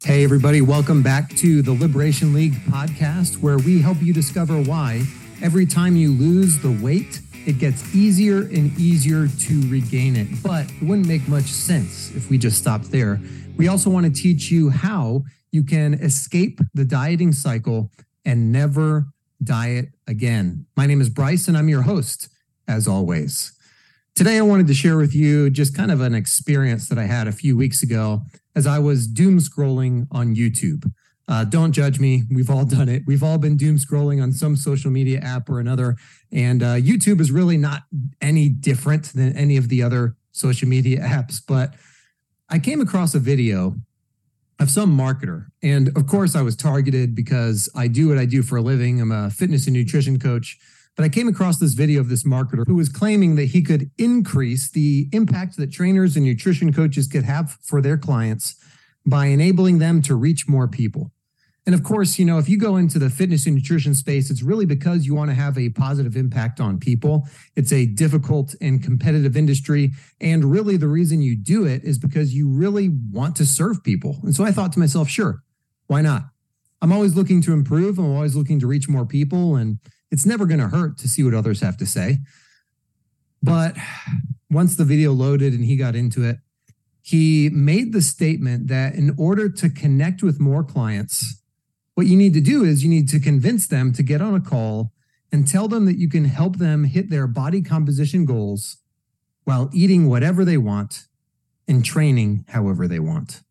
Hey, everybody, welcome back to the Liberation League podcast, where we help you discover why every time you lose the weight, it gets easier and easier to regain it. But it wouldn't make much sense if we just stopped there. We also want to teach you how you can escape the dieting cycle and never diet again. My name is Bryce, and I'm your host, as always. Today, I wanted to share with you just kind of an experience that I had a few weeks ago as I was doom scrolling on YouTube. Don't judge me. We've all done it. We've all been doom scrolling on some social media app or another. And YouTube is really not any different than any of the other social media apps. But I came across a video of some marketer. And of course, I was targeted because I do what I do for a living. I'm a fitness and nutrition coach. But I came across this video of this marketer who was claiming that he could increase the impact that trainers and nutrition coaches could have for their clients by enabling them to reach more people. And of course, you know, if you go into the fitness and nutrition space, it's really because you want to have a positive impact on people. It's a difficult and competitive industry. And really the reason you do it is because you really want to serve people. And so I thought to myself, sure, why not? I'm always looking to improve. I'm always looking to reach more people. And it's never going to hurt to see what others have to say. But once the video loaded and he got into it, he made the statement that in order to connect with more clients, what you need to do is you need to convince them to get on a call and tell them that you can help them hit their body composition goals while eating whatever they want and training however they want.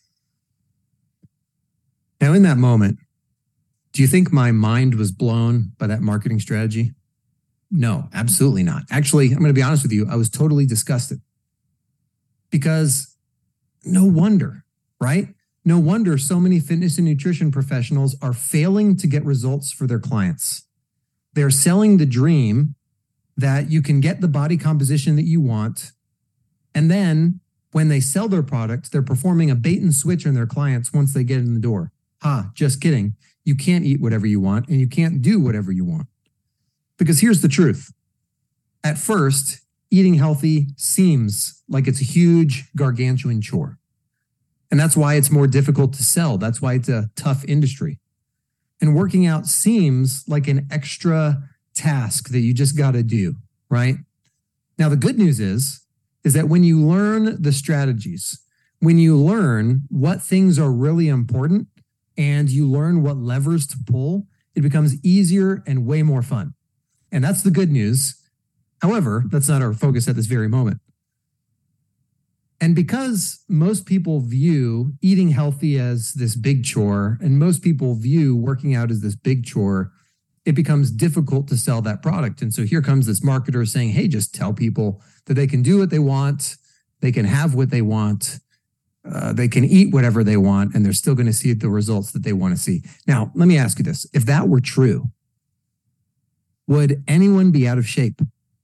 Now, in that moment, do you think my mind was blown by that marketing strategy? No, absolutely not. Actually, I'm going to be honest with you. I was totally disgusted because no wonder, right? No wonder so many fitness and nutrition professionals are failing to get results for their clients. They're selling the dream that you can get the body composition that you want. And then when they sell their product, they're performing a bait and switch on their clients once they get in the door. Just kidding. You can't eat whatever you want and you can't do whatever you want. Because here's the truth. At first, eating healthy seems like it's a huge, gargantuan chore. And that's why it's more difficult to sell. That's why it's a tough industry. And working out seems like an extra task that you just got to do, right? Now, the good news is that when you learn the strategies, when you learn what things are really important, and you learn what levers to pull, it becomes easier and way more fun. And that's the good news. However, that's not our focus at this very moment. And because most people view eating healthy as this big chore, and most people view working out as this big chore, it becomes difficult to sell that product. And so here comes this marketer saying, hey, just tell people that they can do what they want, they can have what they want, they can eat whatever they want, and they're still going to see the results that they want to see. Now, let me ask you this. If that were true, would anyone be out of shape?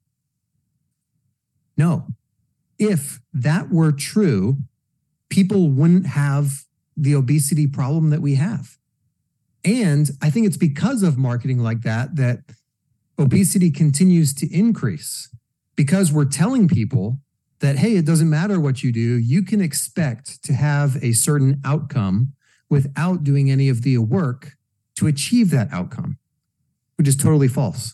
No. If that were true, people wouldn't have the obesity problem that we have. And I think it's because of marketing like that that obesity continues to increase, because we're telling people that, hey, it doesn't matter what you do. You can expect to have a certain outcome without doing any of the work to achieve that outcome, which is totally false.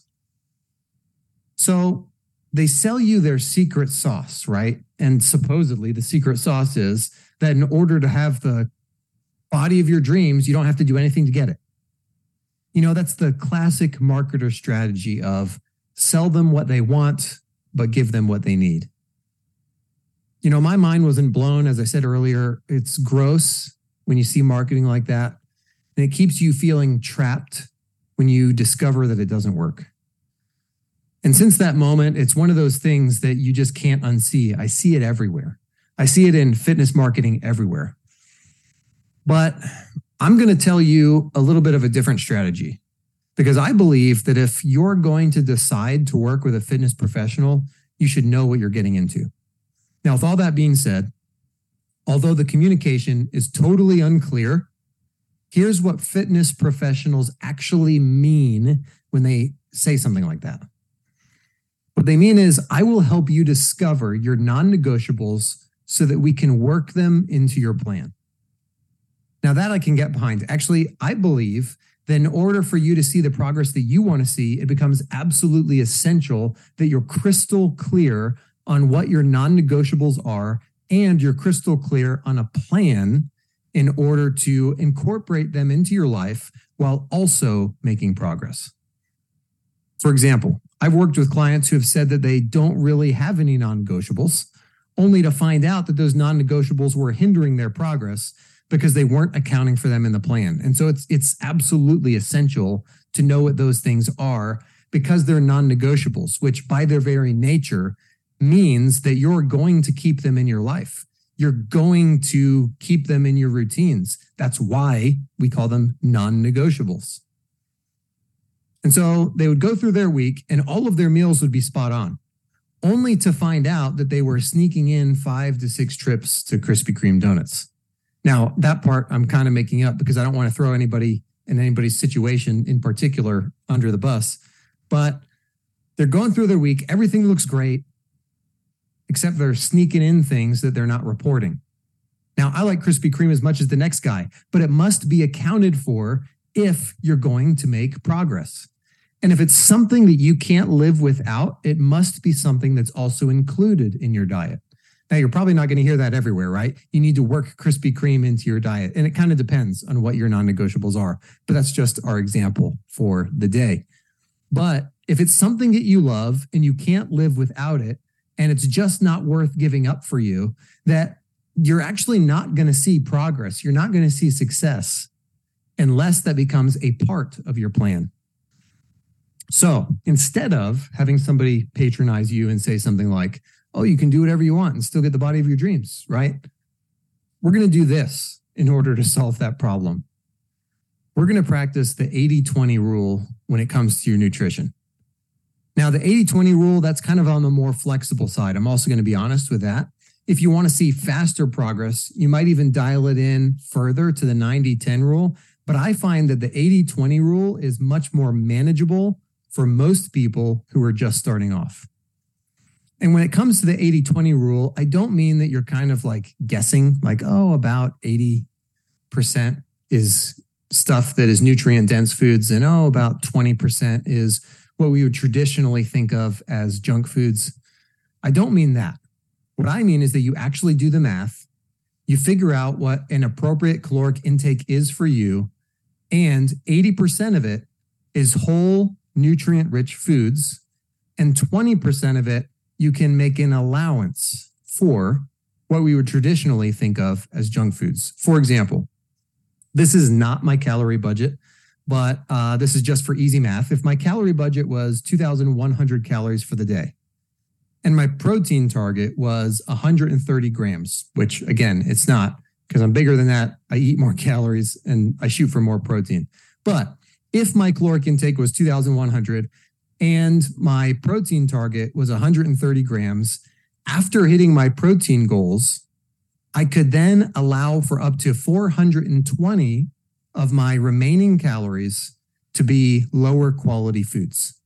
So they sell you their secret sauce, right? And supposedly the secret sauce is that in order to have the body of your dreams, you don't have to do anything to get it. You know, that's the classic marketer strategy of sell them what they want, but give them what they need. You know, my mind wasn't blown. As I said earlier, it's gross when you see marketing like that. And it keeps you feeling trapped when you discover that it doesn't work. And since that moment, it's one of those things that you just can't unsee. I see it everywhere. I see it in fitness marketing everywhere. But I'm going to tell you a little bit of a different strategy, because I believe that if you're going to decide to work with a fitness professional, you should know what you're getting into. Now, with all that being said, although the communication is totally unclear, here's what fitness professionals actually mean when they say something like that. What they mean is, I will help you discover your non-negotiables so that we can work them into your plan. Now that I can get behind. Actually, I believe that in order for you to see the progress that you want to see, it becomes absolutely essential that you're crystal clear on what your non-negotiables are, and you're crystal clear on a plan in order to incorporate them into your life while also making progress. For example, I've worked with clients who have said that they don't really have any non-negotiables, only to find out that those non-negotiables were hindering their progress because they weren't accounting for them in the plan. And so it's absolutely essential to know what those things are, because they're non-negotiables, which by their very nature means that you're going to keep them in your life. You're going to keep them in your routines. That's why we call them non-negotiables. And so they would go through their week and all of their meals would be spot on, only to find out that they were sneaking in 5 to 6 trips to Krispy Kreme donuts. Now, that part I'm kind of making up because I don't want to throw anybody in anybody's situation in particular under the bus, but they're going through their week. Everything looks great, except they're sneaking in things that they're not reporting. Now, I like Krispy Kreme as much as the next guy, but it must be accounted for if you're going to make progress. And if it's something that you can't live without, it must be something that's also included in your diet. Now, you're probably not going to hear that everywhere, right? You need to work Krispy Kreme into your diet. And it kind of depends on what your non-negotiables are. But that's just our example for the day. But if it's something that you love and you can't live without it, and it's just not worth giving up for you, that you're actually not going to see progress. You're not going to see success unless that becomes a part of your plan. So instead of having somebody patronize you and say something like, oh, you can do whatever you want and still get the body of your dreams, right? We're going to do this in order to solve that problem. We're going to practice the 80-20 rule when it comes to your nutrition. Now, the 80-20 rule, that's kind of on the more flexible side. I'm also going to be honest with that. If you want to see faster progress, you might even dial it in further to the 90-10 rule. But I find that the 80-20 rule is much more manageable for most people who are just starting off. And when it comes to the 80-20 rule, I don't mean that you're kind of like guessing, like, oh, about 80% is stuff that is nutrient-dense foods, and oh, about 20% is what we would traditionally think of as junk foods. I don't mean that. What I mean is that you actually do the math, you figure out what an appropriate caloric intake is for you, and 80% of it is whole, nutrient-rich foods, and 20% of it you can make an allowance for what we would traditionally think of as junk foods. For example, this is not my calorie budget, but this is just for easy math. If my calorie budget was 2,100 calories for the day, and my protein target was 130 grams, which again, it's not, because I'm bigger than that. I eat more calories and I shoot for more protein. But if my caloric intake was 2,100 and my protein target was 130 grams, after hitting my protein goals, I could then allow for up to 420 of my remaining calories to be lower quality foods.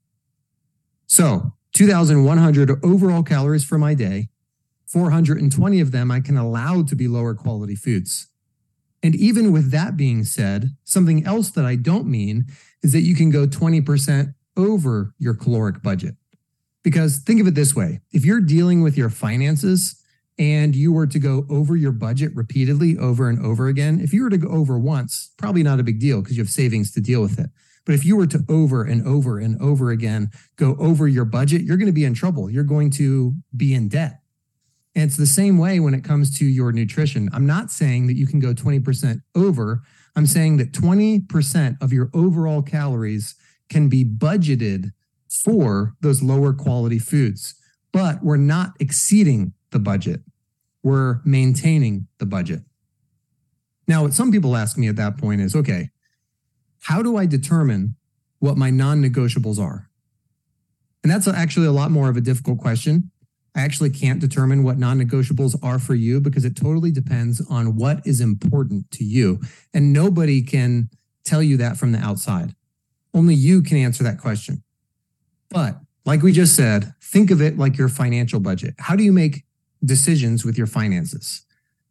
So 2,100 overall calories for my day, 420 of them I can allow to be lower quality foods. And even with that being said, something else that I don't mean is that you can go 20% over your caloric budget. Because think of it this way, if you're dealing with your finances and you were to go over your budget repeatedly over and over again, if you were to go over once, probably not a big deal because you have savings to deal with it. But if you were to over and over and over again go over your budget, you're going to be in trouble. You're going to be in debt. And it's the same way when it comes to your nutrition. I'm not saying that you can go 20% over. I'm saying that 20% of your overall calories can be budgeted for those lower quality foods, but we're not exceeding the budget. We're maintaining the budget. Now, what some people ask me at that point is, okay, how do I determine what my non-negotiables are? And that's actually a lot more of a difficult question. I actually can't determine what non-negotiables are for you because it totally depends on what is important to you. And nobody can tell you that from the outside. Only you can answer that question. But like we just said, think of it like your financial budget. How do you make decisions with your finances?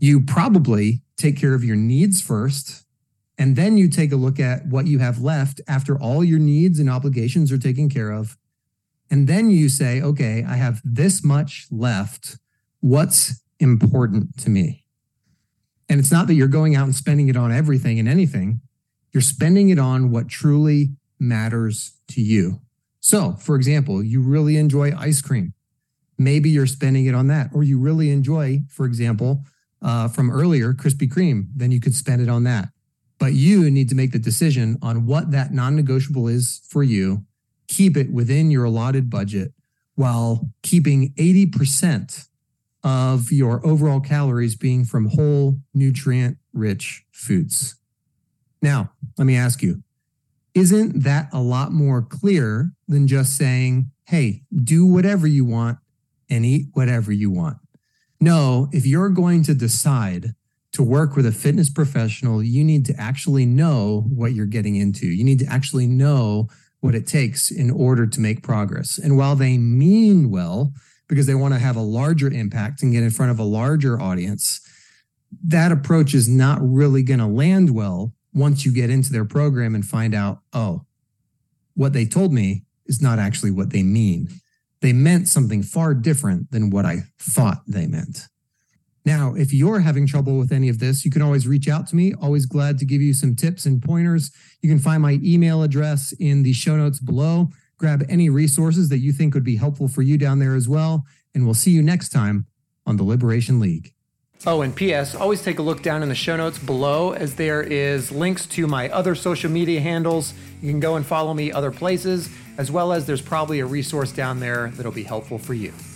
You probably take care of your needs first, and then you take a look at what you have left after all your needs and obligations are taken care of. And then you say, okay, I have this much left. What's important to me? And it's not that you're going out and spending it on everything and anything. You're spending it on what truly matters to you. So, for example, you really enjoy ice cream. Maybe you're spending it on that. Or you really enjoy, for example, from earlier, Krispy Kreme. Then you could spend it on that. But you need to make the decision on what that non-negotiable is for you. Keep it within your allotted budget while keeping 80% of your overall calories being from whole, nutrient-rich foods. Now, let me ask you, isn't that a lot more clear than just saying, hey, do whatever you want and eat whatever you want? No, if you're going to decide to work with a fitness professional, you need to actually know what you're getting into. You need to actually know what it takes in order to make progress. And while they mean well, because they want to have a larger impact and get in front of a larger audience, that approach is not really going to land well once you get into their program and find out, oh, what they told me is not actually what they mean. They meant something far different than what I thought they meant. Now, if you're having trouble with any of this, you can always reach out to me. Always glad to give you some tips and pointers. You can find my email address in the show notes below. Grab any resources that you think would be helpful for you down there as well. And we'll see you next time on the Liberation League. Oh, and P.S., always take a look down in the show notes below, as there is links to my other social media handles. You can go and follow me other places, as well as there's probably a resource down there that'll be helpful for you.